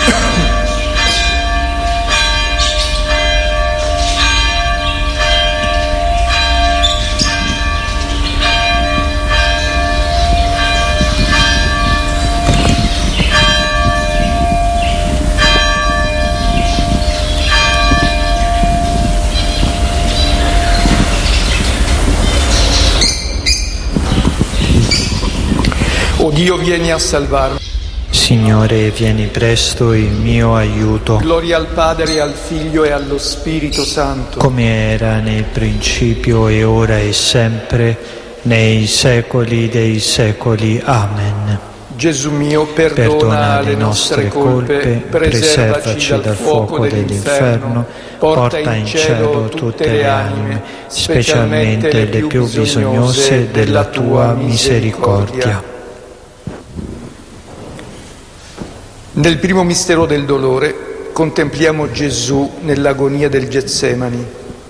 O Dio, vieni a salvarmi. Signore, vieni presto in mio aiuto. Gloria al Padre, al Figlio e allo Spirito Santo. Come era nel principio e ora e sempre, nei secoli dei secoli. Amen. Gesù mio, perdona le nostre colpe, preservaci dal fuoco dell'inferno, porta in cielo tutte le anime, specialmente le più bisognose della tua misericordia. Nel primo mistero del dolore contempliamo Gesù nell'agonia del Getsemani.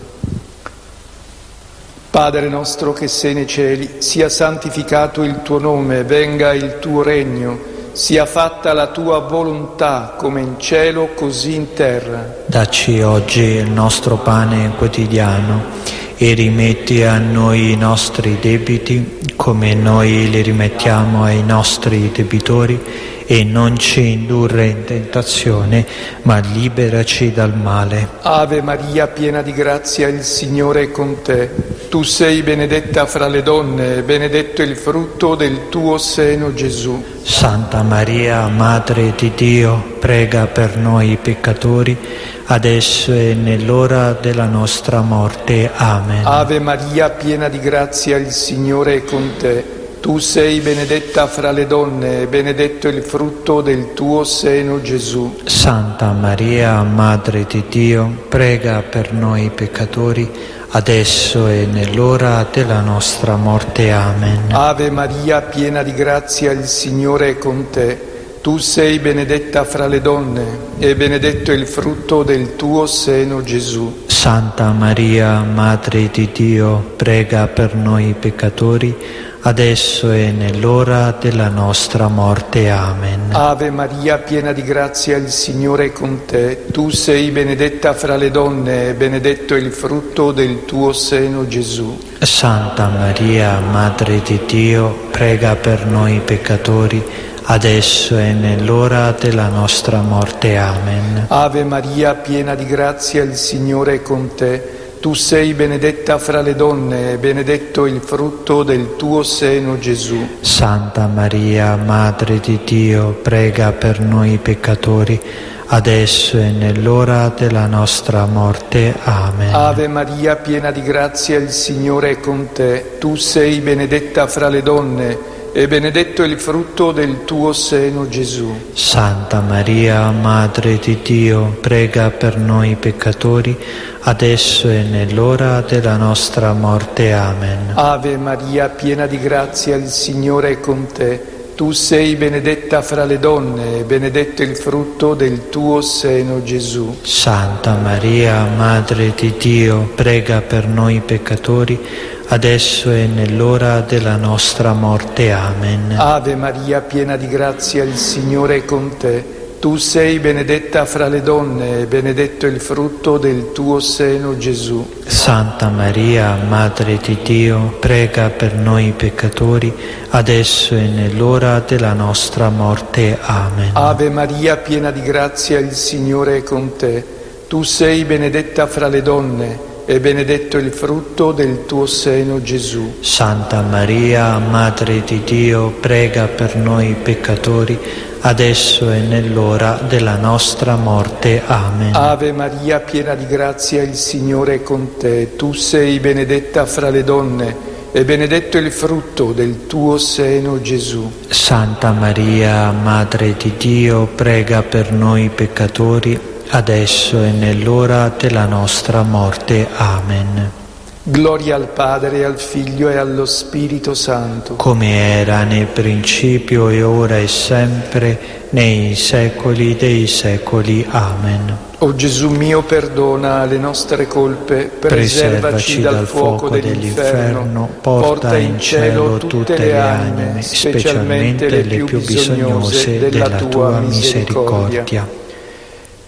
Padre nostro che sei nei cieli, sia santificato il tuo nome, venga il tuo regno, sia fatta la tua volontà come in cielo così in terra. Dacci oggi il nostro pane quotidiano e rimetti a noi i nostri debiti come noi li rimettiamo ai nostri debitori, e non ci indurre in tentazione, ma liberaci dal male. Ave Maria, piena di grazia, il Signore è con te. Tu sei benedetta fra le donne, e benedetto il frutto del tuo seno, Gesù. Santa Maria, Madre di Dio, prega per noi peccatori, adesso e nell'ora della nostra morte. Amen. Ave Maria, piena di grazia, il Signore è con te. Tu sei benedetta fra le donne, e benedetto il frutto del tuo seno, Gesù. Santa Maria, Madre di Dio, prega per noi peccatori, adesso e nell'ora della nostra morte. Amen. Ave Maria, piena di grazia, il Signore è con te. Tu sei benedetta fra le donne, e benedetto il frutto del tuo seno, Gesù. Santa Maria, Madre di Dio, prega per noi peccatori, adesso e nell'ora della nostra morte. Amen. Ave Maria, piena di grazia, il Signore è con te. Tu sei benedetta fra le donne, e benedetto il frutto del tuo seno, Gesù. Santa Maria, Madre di Dio, prega per noi peccatori, adesso e nell'ora della nostra morte. Amen. Ave Maria, piena di grazia, il Signore è con te. Tu sei benedetta fra le donne, e benedetto il frutto del tuo seno, Gesù. Santa Maria, Madre di Dio, prega per noi peccatori, adesso e nell'ora della nostra morte. Amen. Ave Maria, piena di grazia, il Signore è con te. Tu sei benedetta fra le donne, e benedetto il frutto del tuo seno, Gesù. Santa Maria, Madre di Dio, prega per noi peccatori, adesso e nell'ora della nostra morte. Amen. Ave Maria, piena di grazia, il Signore è con te. Tu sei benedetta fra le donne, e benedetto il frutto del tuo seno, Gesù. Santa Maria, Madre di Dio, prega per noi peccatori, adesso e nell'ora della nostra morte. Amen. Ave Maria, piena di grazia, il Signore è con te. Tu sei benedetta fra le donne, e benedetto il frutto del tuo seno, Gesù. Santa Maria, Madre di Dio, prega per noi peccatori, adesso e nell'ora della nostra morte. Amen. Ave Maria, piena di grazia, il Signore è con te. Tu sei benedetta fra le donne, e benedetto il frutto del tuo seno, Gesù. Santa Maria, Madre di Dio, prega per noi peccatori, adesso e nell'ora della nostra morte. Amen. Ave Maria, piena di grazia, il Signore è con te. Tu sei benedetta fra le donne, e benedetto il frutto del tuo seno, Gesù. Santa Maria, Madre di Dio, prega per noi peccatori, adesso e nell'ora della nostra morte. Amen. Gloria al Padre, al Figlio e allo Spirito Santo. Come era nel principio e ora e sempre, nei secoli dei secoli. Amen. O Gesù mio, perdona le nostre colpe, preservaci dal fuoco dell'inferno, porta in cielo tutte le anime, specialmente le più bisognose della tua misericordia.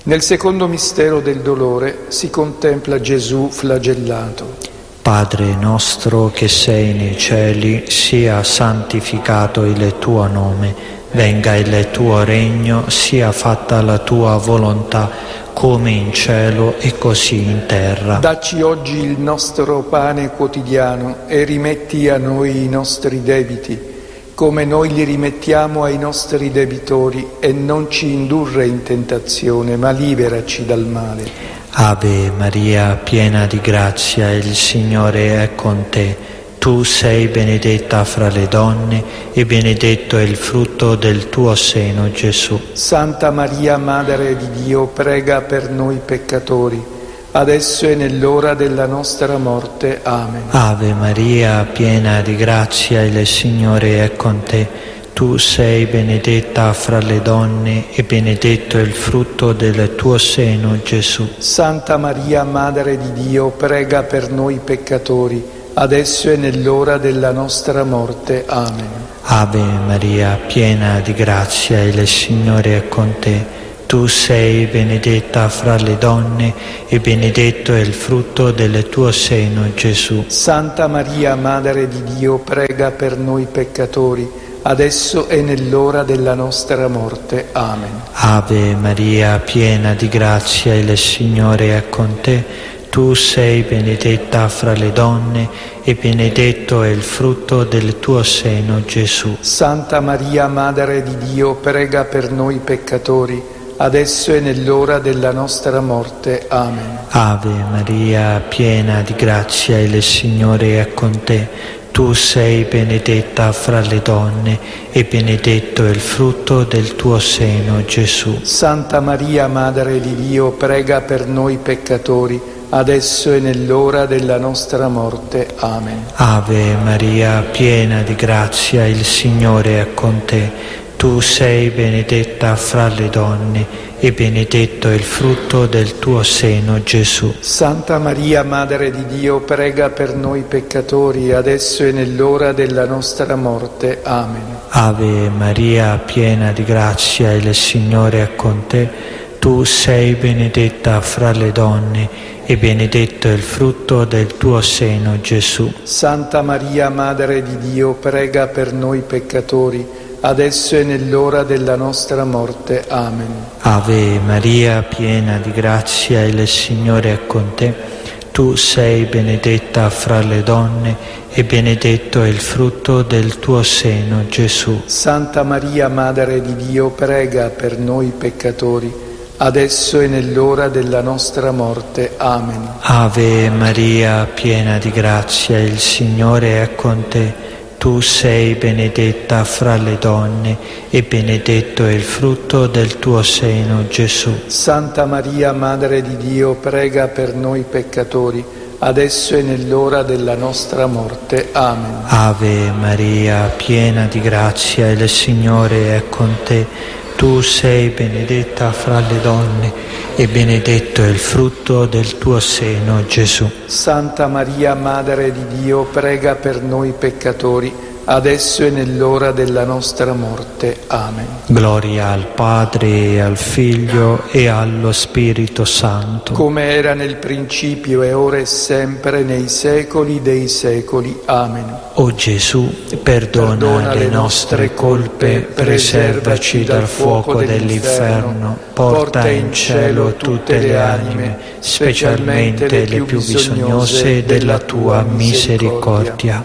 Nel secondo mistero del dolore si contempla Gesù flagellato. Padre nostro che sei nei cieli, sia santificato il tuo nome, venga il tuo regno, sia fatta la tua volontà, come in cielo e così in terra. Dacci oggi il nostro pane quotidiano e rimetti a noi i nostri debiti, come noi li rimettiamo ai nostri debitori, e non ci indurre in tentazione, ma liberaci dal male. Ave Maria, piena di grazia, il Signore è con te. Tu sei benedetta fra le donne e benedetto è il frutto del tuo seno, Gesù. Santa Maria, Madre di Dio, prega per noi peccatori, adesso e nell'ora della nostra morte. Amen. Ave Maria, piena di grazia, il Signore è con te. Tu sei benedetta fra le donne e benedetto è il frutto del tuo seno, Gesù. Santa Maria, Madre di Dio, prega per noi peccatori, adesso e nell'ora della nostra morte. Amen. Ave Maria, piena di grazia, il Signore è con te. Tu sei benedetta fra le donne e benedetto è il frutto del tuo seno, Gesù. Santa Maria, Madre di Dio, prega per noi peccatori, adesso e nell'ora della nostra morte. Amen. Ave Maria, piena di grazia, il Signore è con te. Tu sei benedetta fra le donne e benedetto è il frutto del tuo seno, Gesù. Santa Maria, Madre di Dio, prega per noi peccatori, adesso e nell'ora della nostra morte. Amen. Ave Maria, piena di grazia, il Signore è con te. Tu sei benedetta fra le donne e benedetto è il frutto del tuo seno, Gesù. Santa Maria, Madre di Dio, prega per noi peccatori, adesso e nell'ora della nostra morte. Amen. Ave Maria, piena di grazia, il Signore è con te. Tu sei benedetta fra le donne e benedetto è il frutto del tuo seno, Gesù. Santa Maria, Madre di Dio, prega per noi peccatori, adesso e nell'ora della nostra morte. Amen. Ave Maria, piena di grazia, il Signore è con te. Tu sei benedetta fra le donne e benedetto è il frutto del tuo seno, Gesù. Santa Maria, Madre di Dio, prega per noi peccatori, adesso e nell'ora della nostra morte. Amen. Ave Maria, piena di grazia, il Signore è con te. Tu sei benedetta fra le donne e benedetto è il frutto del tuo seno, Gesù. Santa Maria, Madre di Dio, prega per noi peccatori, adesso e nell'ora della nostra morte. Amen. Ave Maria, piena di grazia, il Signore è con te. Tu sei benedetta fra le donne e benedetto è il frutto del tuo seno, Gesù. Santa Maria, Madre di Dio, prega per noi peccatori, adesso e nell'ora della nostra morte. Amen. Ave Maria, piena di grazia, il Signore è con te. Tu sei benedetta fra le donne e benedetto è il frutto del tuo seno, Gesù. Santa Maria, Madre di Dio, prega per noi peccatori, adesso e nell'ora della nostra morte. Amen. Gloria al Padre e al Figlio e allo Spirito Santo. Come era nel principio e ora e sempre nei secoli dei secoli. Amen. O Gesù, perdona le nostre colpe, preservaci dal fuoco dell'inferno, porta in cielo tutte le anime, specialmente le più bisognose della tua misericordia.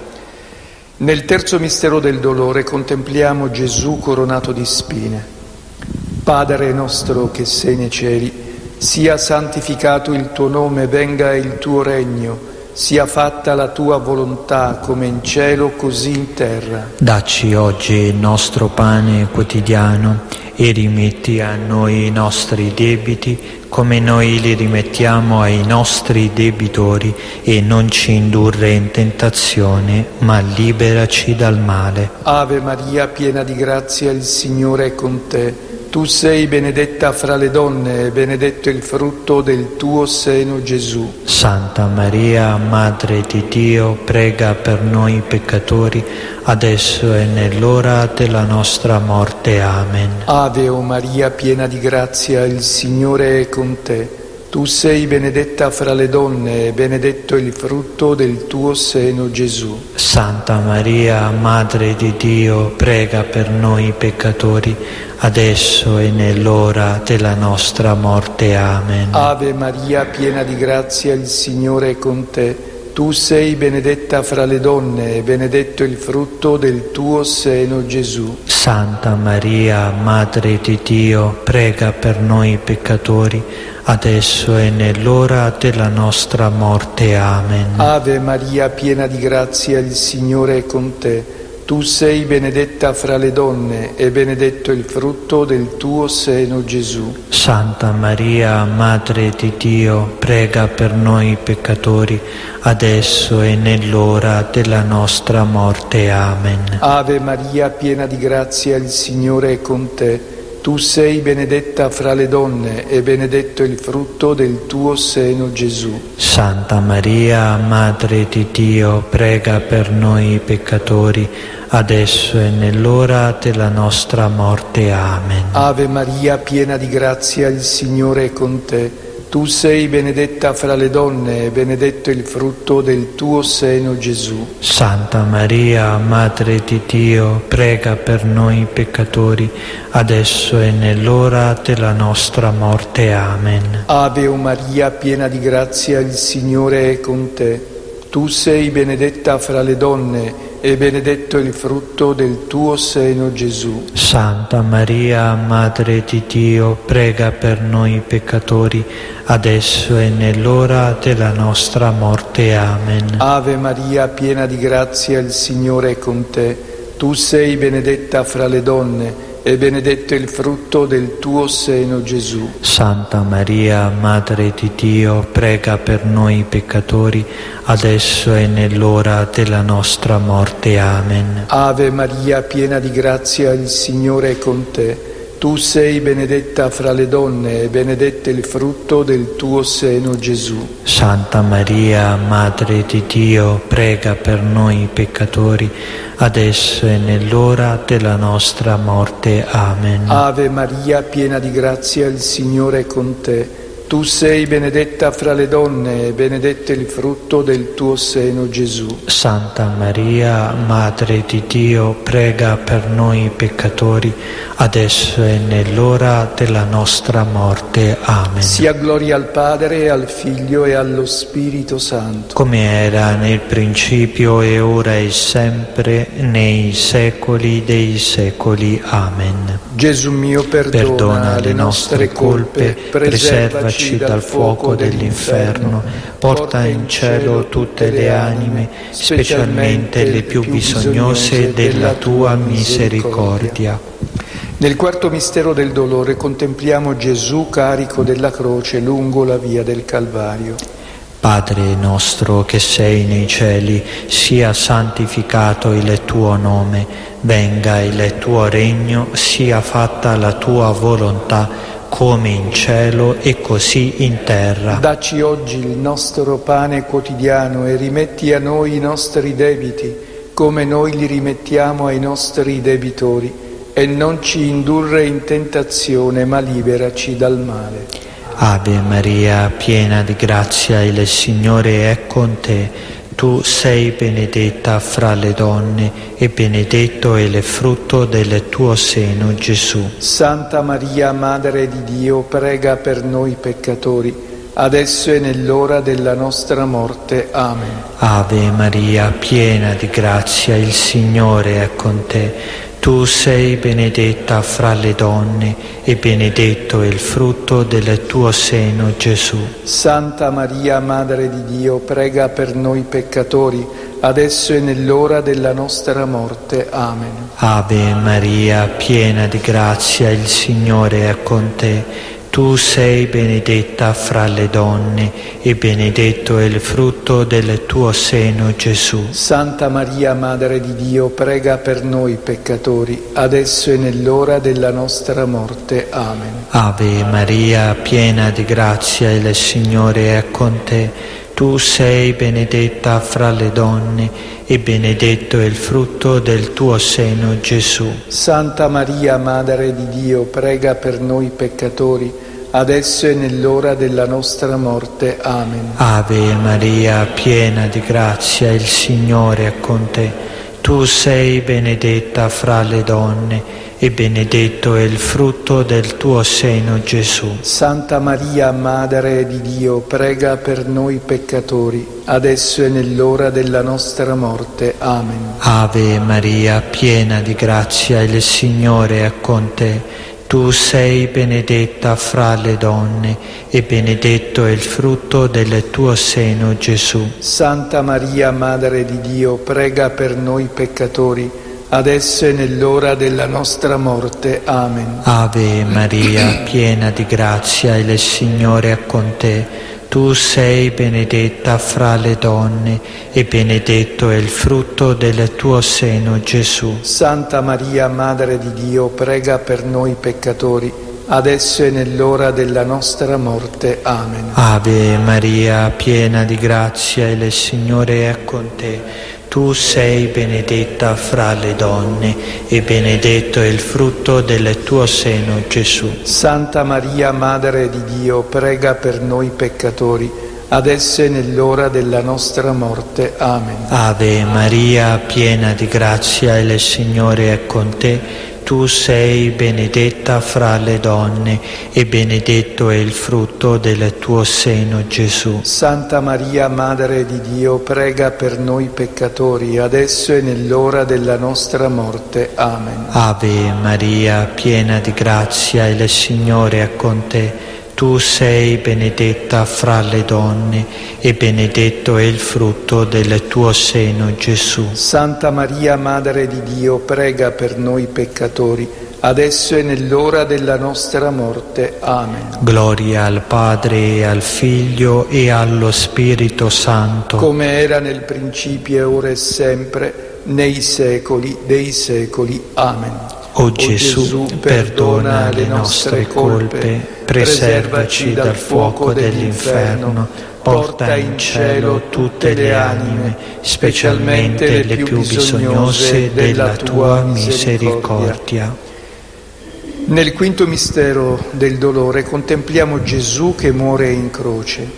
Nel terzo mistero del dolore contempliamo Gesù coronato di spine. Padre nostro che sei nei cieli, sia santificato il tuo nome, venga il tuo regno, sia fatta la tua volontà come in cielo così in terra. Dacci oggi il nostro pane quotidiano e rimetti a noi i nostri debiti come noi li rimettiamo ai nostri debitori, e non ci indurre in tentazione, ma liberaci dal male. Ave Maria, piena di grazia, il Signore è con te. Tu sei benedetta fra le donne e benedetto il frutto del tuo seno, Gesù. Santa Maria, Madre di Dio, prega per noi peccatori, adesso e nell'ora della nostra morte. Amen. Ave o Maria, piena di grazia, il Signore è con te. Tu sei benedetta fra le donne e benedetto il frutto del tuo seno, Gesù. Santa Maria, Madre di Dio, prega per noi peccatori, adesso e nell'ora della nostra morte. Amen. Ave Maria, piena di grazia, il Signore è con te. Tu sei benedetta fra le donne e benedetto il frutto del tuo seno, Gesù. Santa Maria, Madre di Dio, prega per noi peccatori, adesso e nell'ora della nostra morte. Amen. Ave Maria, piena di grazia, il Signore è con te. Tu sei benedetta fra le donne e benedetto il frutto del tuo seno, Gesù. Santa Maria, Madre di Dio, prega per noi peccatori, adesso e nell'ora della nostra morte. Amen. Ave Maria, piena di grazia, il Signore è con te. Tu sei benedetta fra le donne e benedetto il frutto del tuo seno, Gesù. Santa Maria, Madre di Dio, prega per noi peccatori, adesso e nell'ora della nostra morte. Amen. Ave Maria, piena di grazia, il Signore è con te. Tu sei benedetta fra le donne e benedetto il frutto del tuo seno, Gesù. Santa Maria, Madre di Dio, prega per noi peccatori, adesso e nell'ora della nostra morte. Amen. Ave o Maria, piena di grazia, il Signore è con te. Tu sei benedetta fra le donne e benedetto il frutto del tuo seno, Gesù. Santa Maria, Madre di Dio, prega per noi peccatori, adesso e nell'ora della nostra morte. Amen. Ave Maria, piena di grazia, il Signore è con te. Tu sei benedetta fra le donne e benedetto il frutto del tuo seno, Gesù. Santa Maria, Madre di Dio, prega per noi peccatori, adesso e nell'ora della nostra morte. Amen. Ave Maria, piena di grazia, il Signore è con te. Tu sei benedetta fra le donne e benedetto il frutto del tuo seno, Gesù. Santa Maria, Madre di Dio, prega per noi peccatori, adesso e nell'ora della nostra morte. Amen. Ave Maria, piena di grazia, il Signore è con te. Tu sei benedetta fra le donne e benedetto il frutto del tuo seno, Gesù. Santa Maria, Madre di Dio, prega per noi peccatori, adesso e nell'ora della nostra morte. Amen. Sia gloria al Padre, al Figlio e allo Spirito Santo. Come era nel principio e ora e sempre, nei secoli dei secoli. Amen. Gesù mio, perdona le nostre colpe, preservaci dal fuoco dell'inferno, porta in cielo tutte le anime, specialmente le più bisognose della tua misericordia. Nel quarto mistero del dolore contempliamo Gesù carico della croce lungo la via del Calvario. Padre nostro che sei nei cieli, sia santificato il tuo nome, venga il tuo regno, sia fatta la tua volontà, come in cielo e così in terra. Dacci oggi il nostro pane quotidiano e rimetti a noi i nostri debiti, come noi li rimettiamo ai nostri debitori, e non ci indurre in tentazione, ma liberaci dal male. Ave Maria, piena di grazia, il Signore è con te. Tu sei benedetta fra le donne e benedetto è il frutto del tuo seno, Gesù. Santa Maria, Madre di Dio, prega per noi peccatori, adesso e nell'ora della nostra morte. Amen. Ave Maria, piena di grazia, il Signore è con te. Tu sei benedetta fra le donne e benedetto è il frutto del tuo seno, Gesù. Santa Maria, Madre di Dio, prega per noi peccatori, adesso e nell'ora della nostra morte. Amen. Ave Maria, piena di grazia, il Signore è con te. Tu sei benedetta fra le donne e benedetto è il frutto del tuo seno, Gesù. Santa Maria, Madre di Dio, prega per noi peccatori, adesso e nell'ora della nostra morte. Amen. Ave Maria, piena di grazia, il Signore è con te. Tu sei benedetta fra le donne e benedetto è il frutto del tuo seno, Gesù. Santa Maria, Madre di Dio, prega per noi peccatori, adesso e nell'ora della nostra morte. Amen. Ave Maria, piena di grazia, il Signore è con te. Tu sei benedetta fra le donne e benedetto è il frutto del tuo seno, Gesù. Santa Maria, Madre di Dio, prega per noi peccatori, adesso e nell'ora della nostra morte. Amen. Ave Maria, piena di grazia, il Signore è con te. Tu sei benedetta fra le donne e benedetto è il frutto del tuo seno, Gesù. Santa Maria, Madre di Dio, prega per noi peccatori, adesso e nell'ora della nostra morte. Amen. Ave Maria, piena di grazia, il Signore è con te. Tu sei benedetta fra le donne e benedetto è il frutto del tuo seno, Gesù. Santa Maria, Madre di Dio, prega per noi peccatori, adesso e nell'ora della nostra morte. Amen. Ave Maria, piena di grazia, il Signore è con te. Tu sei benedetta fra le donne e benedetto è il frutto del tuo seno, Gesù. Santa Maria, Madre di Dio, prega per noi peccatori, adesso e nell'ora della nostra morte. Amen. Ave Maria, piena di grazia, il Signore è con te. Tu sei benedetta fra le donne e benedetto è il frutto del tuo seno, Gesù. Santa Maria, Madre di Dio, prega per noi peccatori, adesso e nell'ora della nostra morte. Amen. Ave Maria, piena di grazia, il Signore è con te. Tu sei benedetta fra le donne e benedetto è il frutto del tuo seno, Gesù. Santa Maria, Madre di Dio, prega per noi peccatori, adesso e nell'ora della nostra morte. Amen. Gloria al Padre, al Figlio e allo Spirito Santo. Come era nel principio, ora e sempre, nei secoli dei secoli. Amen. O Gesù, perdona le nostre colpe, preservaci dal fuoco dell'inferno, porta in cielo tutte le anime, specialmente le più bisognose della tua misericordia. Nel quinto mistero del dolore contempliamo Gesù che muore in croce.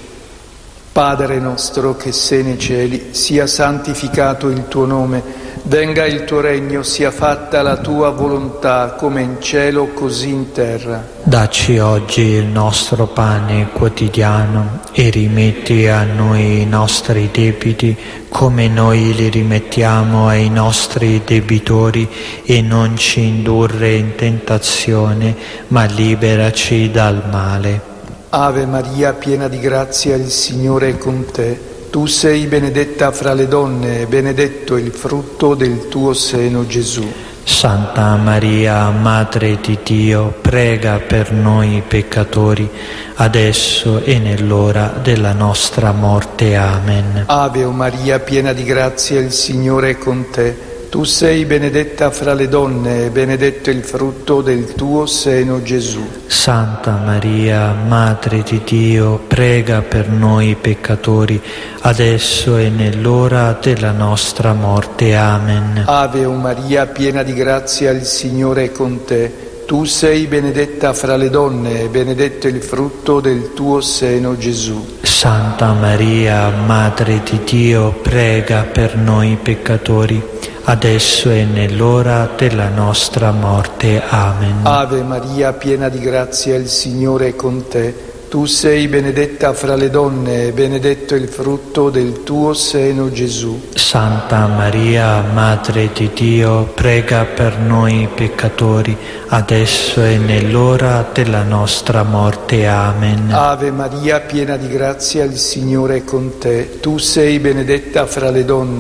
Padre nostro che sei nei cieli, sia santificato il tuo nome, venga il tuo regno, sia fatta la tua volontà, come in cielo così in terra. Dacci oggi il nostro pane quotidiano e rimetti a noi i nostri debiti, come noi li rimettiamo ai nostri debitori, e non ci indurre in tentazione, ma liberaci dal male. Ave Maria, piena di grazia, il Signore è con te. Tu sei benedetta fra le donne e benedetto il frutto del tuo seno, Gesù. Santa Maria, Madre di Dio, prega per noi peccatori, adesso e nell'ora della nostra morte. Amen. Ave Maria, piena di grazia, il Signore è con te. Tu sei benedetta fra le donne e benedetto il frutto del tuo seno, Gesù. Santa Maria, Madre di Dio, prega per noi peccatori, adesso e nell'ora della nostra morte. Amen. Ave Maria, piena di grazia, il Signore è con te. Tu sei benedetta fra le donne e benedetto il frutto del tuo seno, Gesù. Santa Maria, Madre di Dio, prega per noi peccatori, adesso e nell'ora della nostra morte. Amen. Ave Maria, piena di grazia, il Signore è con te. Tu sei benedetta fra le donne e benedetto il frutto del tuo seno, Gesù. Santa Maria, Madre di Dio, prega per noi peccatori, adesso e nell'ora della nostra morte. Amen. Ave Maria, piena di grazia, il Signore è con te. Tu sei benedetta fra le donne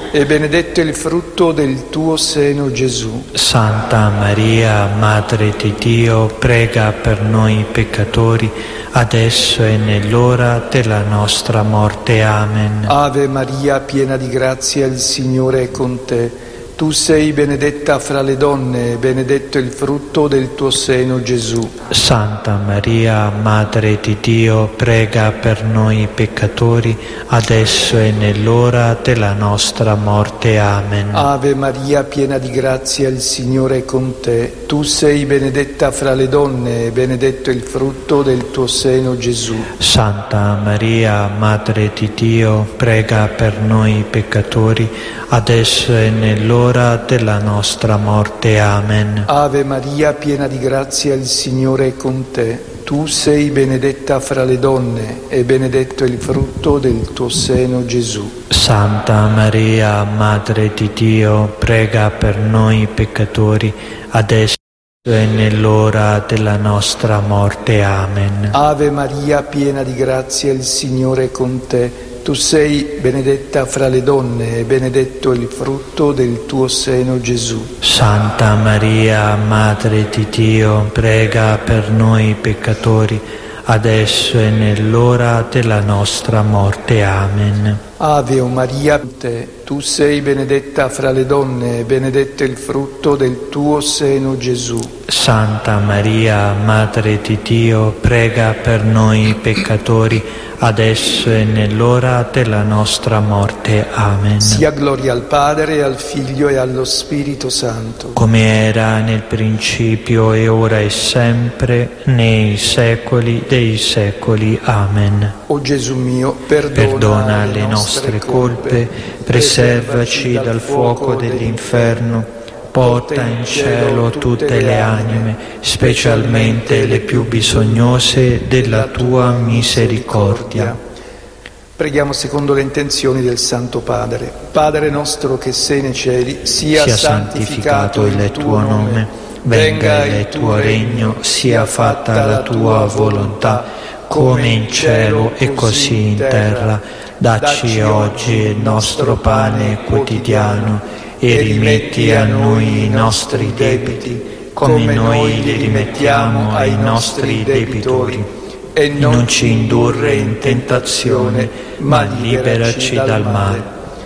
e benedetto il frutto del tuo seno, Gesù. Santa Maria, Madre di Dio, prega per noi peccatori, adesso e nell'ora della nostra morte. Amen. Ave Maria, piena di grazia, il Signore è con te. Tu sei benedetta fra le donne, e benedetto il frutto del tuo seno, Gesù. Santa Maria, Madre di Dio, prega per noi peccatori, adesso e nell'ora della nostra morte. Amen. Ave Maria, piena di grazia, il Signore è con te. Tu sei benedetta fra le donne, e benedetto il frutto del tuo seno, Gesù. Santa Maria, Madre di Dio, prega per noi peccatori, adesso e nell'ora della nostra morte. Amen. Ave Maria, piena di grazia, il Signore è con te. Tu sei benedetta fra le donne, e benedetto il frutto del tuo seno, Gesù. Santa Maria, Madre di Dio, prega per noi peccatori, adesso e nell'ora della nostra morte. Amen. Ave Maria, piena di grazia, il Signore è con te. Tu sei benedetta fra le donne, e benedetto il frutto del tuo seno, Gesù. Santa Maria, Madre di Dio, prega per noi peccatori, adesso e nell'ora della nostra morte. Amen. Ave Maria, tu sei benedetta fra le donne, e benedetto il frutto del tuo seno, Gesù. Santa Maria, Madre di Dio, prega per noi peccatori, adesso e nell'ora della nostra morte. Amen. Sia gloria al Padre, al Figlio e allo Spirito Santo. Come era nel principio, e ora e sempre, nei secoli dei secoli. Amen. O Gesù mio, perdona le nostre colpe, preservaci dal fuoco dell'inferno, porta in cielo tutte le anime, specialmente le più bisognose della tua misericordia. Preghiamo secondo le intenzioni del Santo Padre. Padre nostro che sei nei cieli, sia santificato il tuo nome, venga il tuo regno, sia fatta la tua volontà, come in cielo e così in terra. Dacci oggi il nostro pane quotidiano e rimetti a noi i nostri debiti, come noi li rimettiamo ai nostri debitori. E non ci indurre in tentazione, ma liberaci dal male.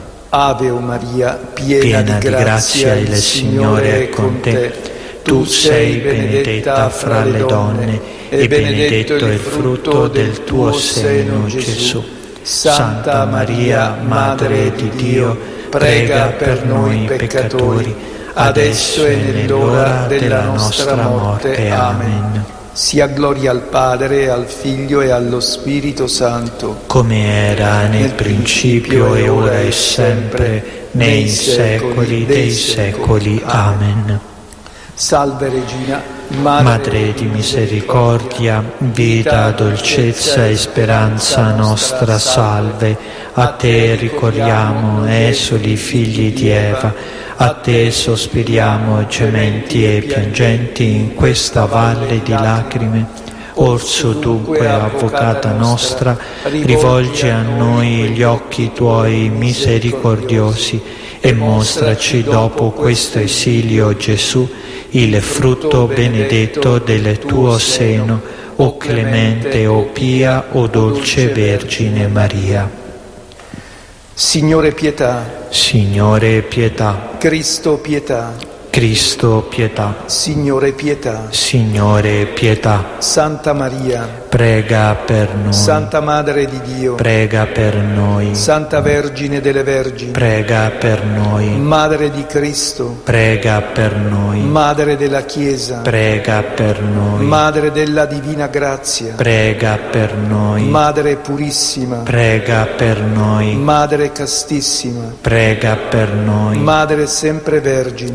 Ave Maria, piena di grazia, il Signore è con te. Tu sei benedetta fra le donne, e benedetto il frutto del tuo seno, Gesù. Santa Maria, Madre di Dio, prega per noi peccatori, adesso e nell'ora della nostra morte. Amen. Sia gloria al Padre, al Figlio e allo Spirito Santo, come era nel principio, e ora e sempre, nei secoli dei secoli. Amen. Salve Regina, Madre di misericordia, vita, dolcezza e speranza nostra, salve. A te ricorriamo, esuli figli di Eva, a te sospiriamo, gementi e piangenti in questa valle di lacrime. Orso dunque, avvocata nostra, rivolgi a noi gli occhi tuoi misericordiosi e mostraci dopo questo esilio, Gesù, il frutto benedetto del tuo seno, o clemente, o pia, o dolce Vergine Maria. Signore pietà. Signore pietà. Cristo pietà. Cristo pietà. Signore pietà. Signore pietà. Santa Maria, prega per noi. Santa Madre di Dio, prega per noi. Santa Vergine delle Vergini, prega per noi. Madre di Cristo, prega per noi. Madre della Chiesa, prega per noi. Madre della Divina Grazia, prega per noi. Madre purissima, prega per noi. Madre castissima, prega per noi. Madre sempre Vergine, prega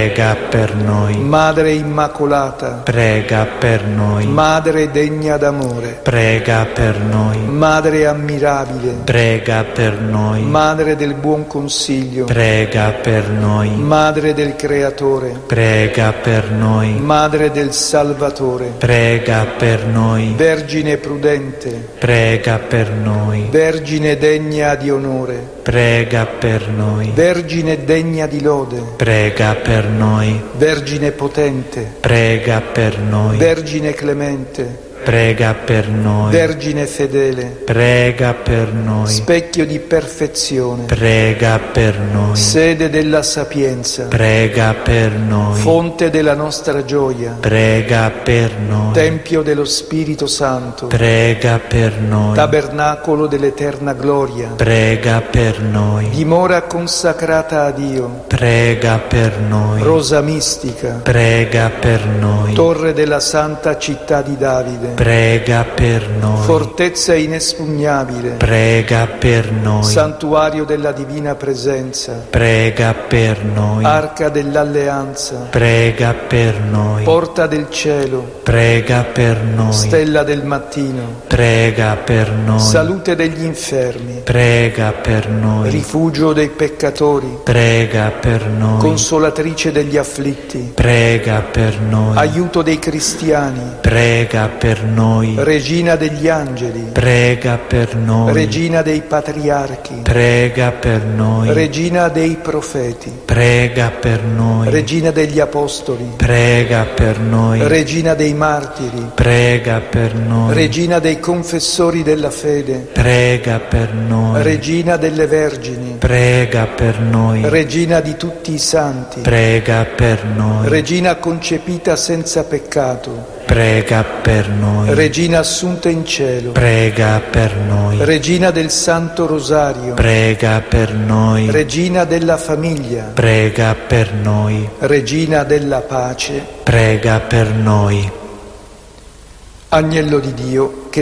prega per noi. Madre Immacolata, prega per noi. Madre degna d'amore, prega per noi. Madre ammirabile, prega per noi. Madre del buon consiglio, prega per noi. Madre del Creatore, prega per noi. Madre del Salvatore, prega per noi. Vergine prudente, prega per noi. Vergine degna di onore, prega per noi. Vergine degna di lode, prega per noi. Vergine potente, prega per noi. Vergine clemente, prega per noi. Vergine fedele, prega per noi. specchio di perfezione, prega per noi. sede della sapienza, prega per noi. fonte della nostra gioia, prega per noi. tempio dello Spirito Santo, prega per noi. tabernacolo dell'eterna gloria, prega per noi. dimora consacrata a Dio, prega per noi. rosa mistica, prega per noi. torre della santa città di Davide, prega per noi. fortezza inespugnabile, prega per noi. santuario della divina presenza, prega per noi. arca dell'alleanza, prega per noi. porta del cielo, prega per noi. stella del mattino, prega per noi. salute degli infermi, prega per noi. rifugio dei peccatori, prega per noi. consolatrice degli afflitti, prega per noi. aiuto dei cristiani, prega per noi. regina degli angeli, prega per noi. regina dei patriarchi, prega per noi. regina dei profeti, prega per noi. regina degli apostoli, prega per noi. regina dei martiri, prega per noi. regina dei confessori della fede, prega per noi. regina delle vergini, prega per noi. regina di tutti i santi, prega per noi. regina concepita senza peccato, prega per noi. regina assunta in cielo, prega per noi. regina del Santo Rosario, prega per noi. regina della famiglia, prega per noi. regina della pace, prega per noi. agnello di Dio che